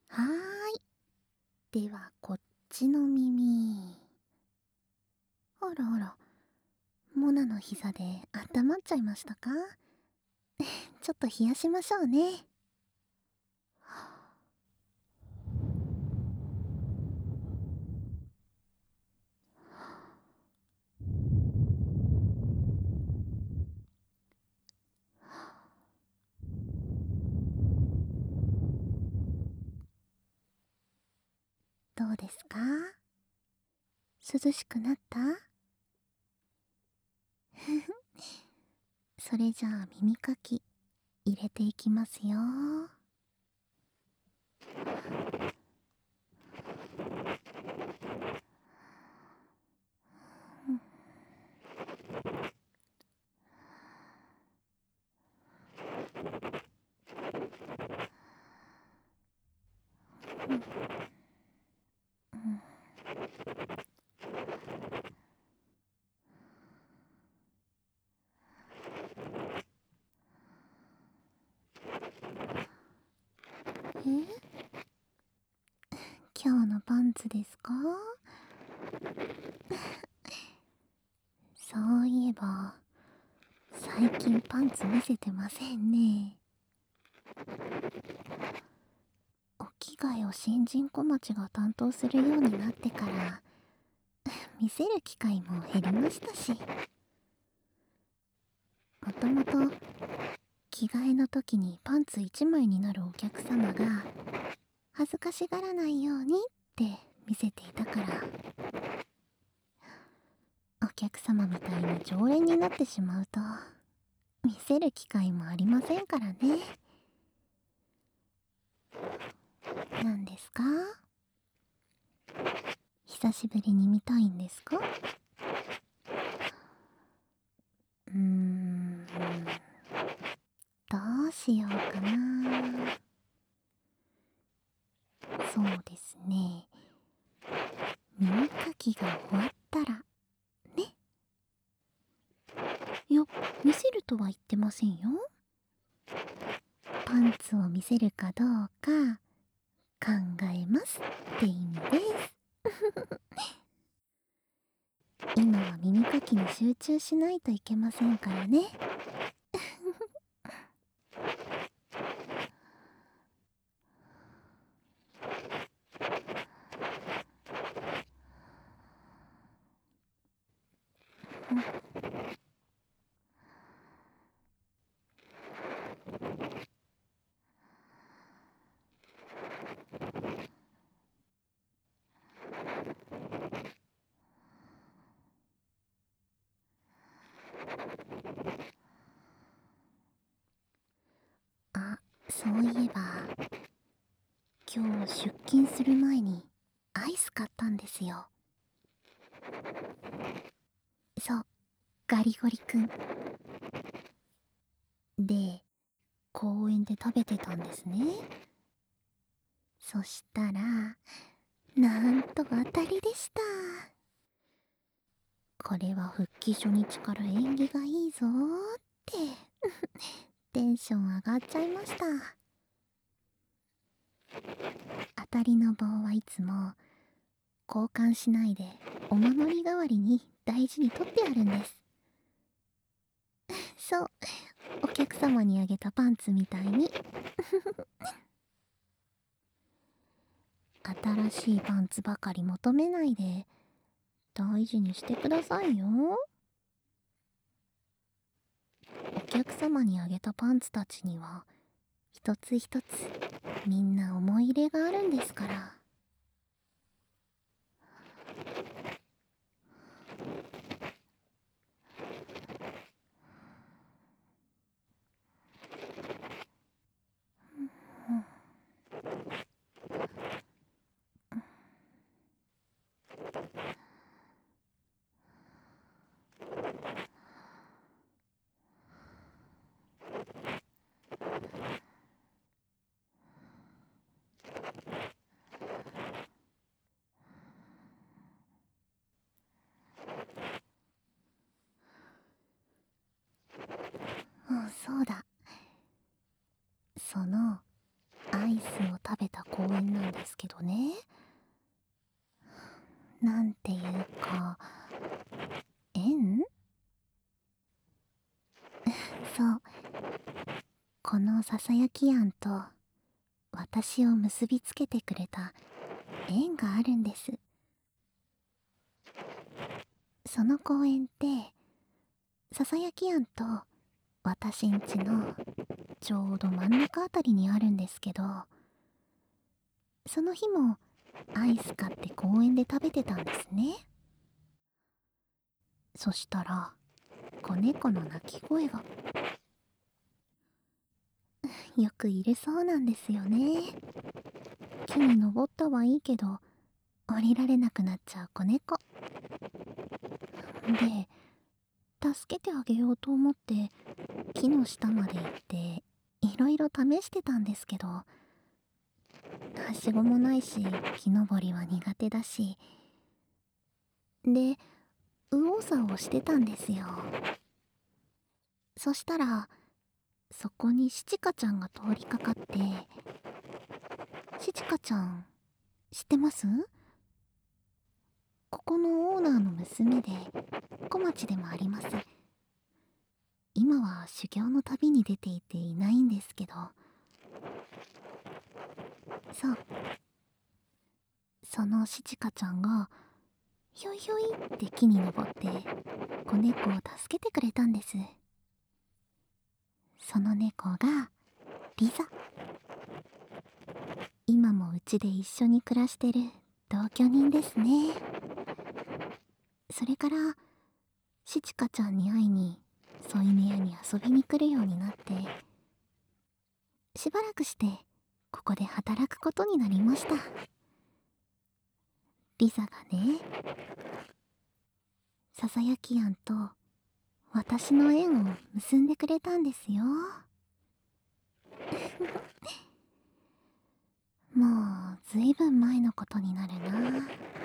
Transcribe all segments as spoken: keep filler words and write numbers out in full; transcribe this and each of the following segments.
はーい。では、こっちの耳。あらあら、モナの膝で温まっちゃいましたか？ちょっと冷やしましょうね。どうですか？涼しくなった？それじゃあ耳かき入れていきますよ。え、今日のパンツですか？そういえば、最近パンツ見せてませんね。お着替えを新人小町が担当するようになってから見せる機会も減りましたし、もともと着替えの時にパンツいちまいになるお客様が恥ずかしがらないようにって見せていたから、お客様みたいに常連になってしまうと見せる機会もありませんからね。何ですか？久しぶりに見たいんですか？うーん、どうしようかな。そうですね。耳かきが終わったらね。いや、見せるとは言ってませんよ。パンツを見せるかどうか考えますって意味です。今は耳かきに集中しないといけませんからね。あ、そういえば、今日出勤する前にアイス買ったんですよ。そう、ガリゴリくん。で、公園で食べてたんですね。そしたら、なんと当たりでした。これは復帰初日から縁起がいいぞーってテンション上がっちゃいました。当たりの棒はいつも交換しないでお守り代わりに大事に取ってあるんです。そう、お客様にあげたパンツみたいに。新しいパンツばかり求めないで大事にしてくださいよ。お客様にあげたパンツたちには一つ一つみんな思い入れがあるんですから。うん、そうだ。そのアイスを食べた公園なんですけどね。なんていうか、縁。そう、このささやき庵と私を結びつけてくれた縁があるんです。その公園ってささやき庵と私ん家のちょうど真ん中あたりにあるんですけど、その日もアイス買って公園で食べてたんですね。そしたら子猫の鳴き声がよくいるそうなんですよね。木に登ったはいいけど降りられなくなっちゃう子猫で、助けてあげようと思って木の下まで行っていろいろ試してたんですけど、はしごもないし木登りは苦手だしで、右往左往してたんですよ。そしたらそこにシチカちゃんが通りかかって。シチカちゃん知ってます？ここのオーナーの娘で小町でもあります。今は修行の旅に出ていていないんですけど。そう、そのシチカちゃんがひょいひょいって木に登って子猫を助けてくれたんです。その猫がリザ。今もうちで一緒に暮らしてる同居人ですね。それからシチカちゃんに会いに添い寝屋に遊びに来るようになって、しばらくしてここで働くことになりました。リザがね、ささやき庵と私の縁を結んでくれたんですよ。もうずいぶん前のことになるな。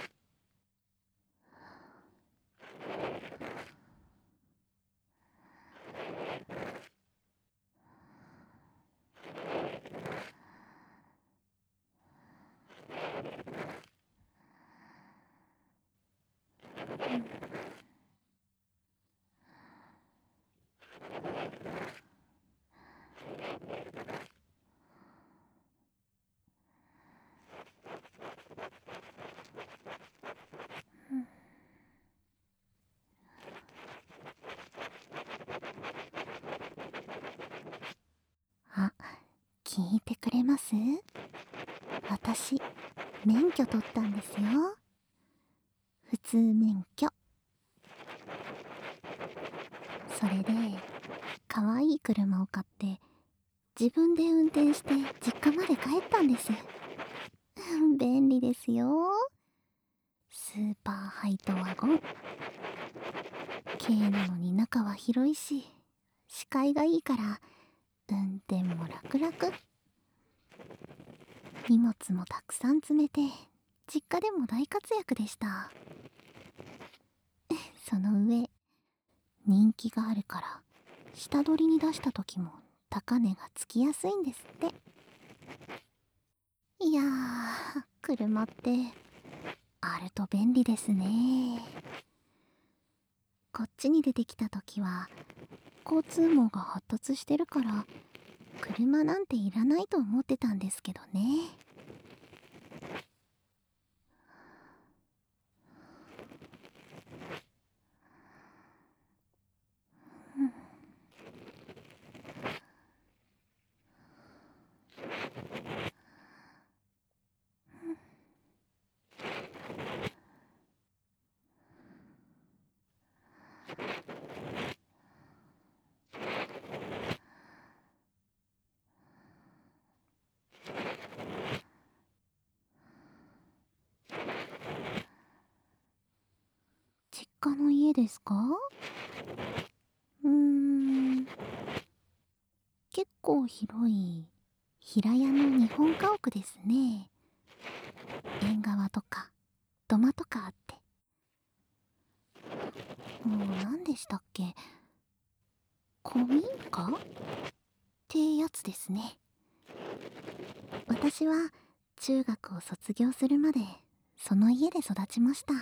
あ、聞いてくれます？私、免許取ったんですよ。普通免許。それで、かわいい車を買って、自分で運転して実家まで帰ったんです。便利ですよ。スーパーハイトワゴン。軽なのに中は広いし、視界がいいから、運転も楽々。荷物もたくさん詰めて、実家でも大活躍でした。その上、人気があるから、下取りに出した時も高値がつきやすいんですって。いやー、車ってあると便利ですね。こっちに出てきた時は交通網が発達してるから車なんていらないと思ってたんですけどね。実家の家ですか？うーん、結構広い平屋の日本家屋ですね。縁側とか土間とかあって、もう何でしたっけ、古民家ってやつですね。私は中学を卒業するまでその家で育ちました。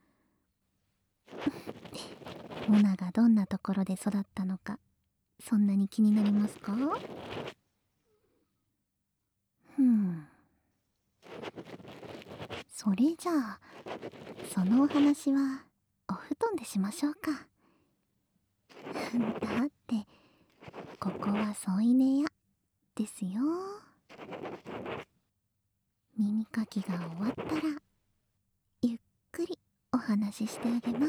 モナがどんなところで育ったのか、そんなに気になりますか？ふん。それじゃあ、そのお話はお布団でしましょうか。だって、ここは添い寝屋ですよ。耳かきが終わったら、ゆっくりお話ししてあげます。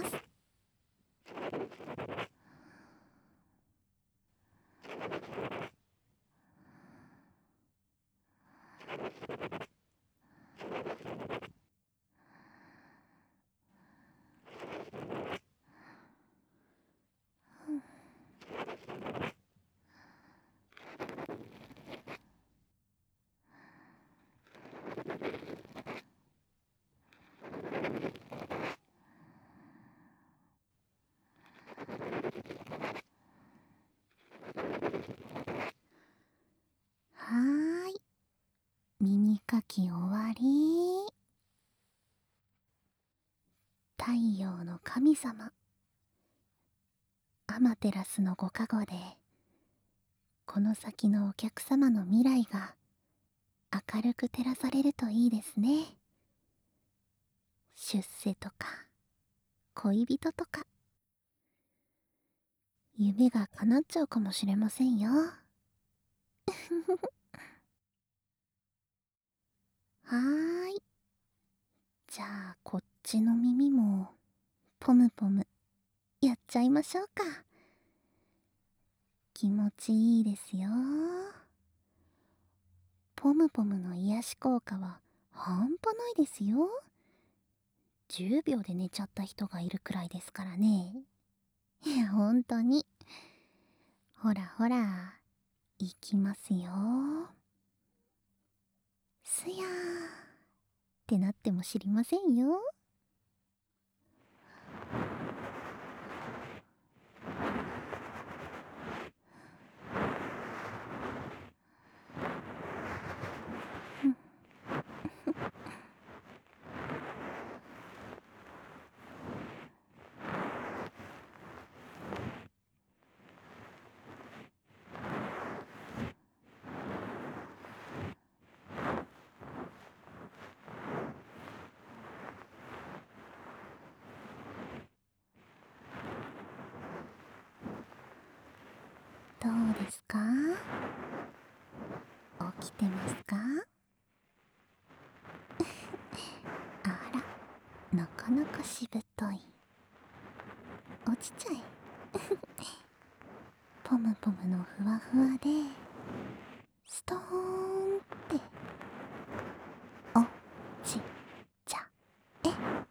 はーい、耳かき終わり。太陽の神様、アマテラスのご加護で、この先のお客様の未来が明るく照らされるといいですね。出世とか恋人とか、夢が叶っちゃうかもしれませんよ。はーい、じゃあこっちの耳もポムポムやっちゃいましょうか。気持ちいいですよ。ポムポムの癒し効果は半端ないですよ。じゅうびょうで寝ちゃった人がいるくらいですからね。いや、ほんとに。ほらほら、いきますよ。すやーってなっても知りませんよ。どうですか？起きてますか？あら、なかなかしぶとい。落ちちゃえ。ポムポムのふわふわでストーンって落ちちゃえ。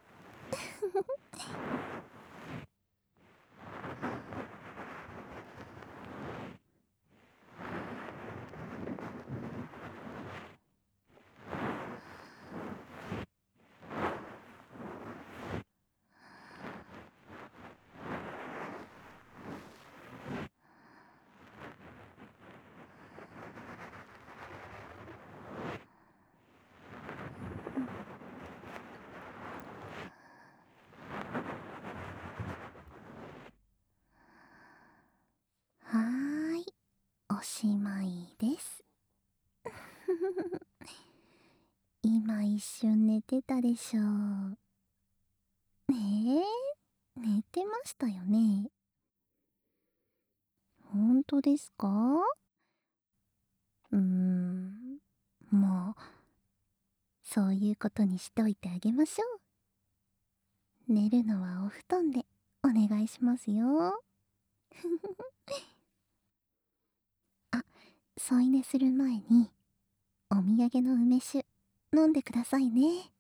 はーい、おしまいです。今一瞬寝てたでしょう。えー、寝てましたよね。本当ですか？うーん、もう、そういうことにしといてあげましょう。寝るのはお布団でお願いしますよ。あ、添い寝する前に、お土産の梅酒飲んでくださいね。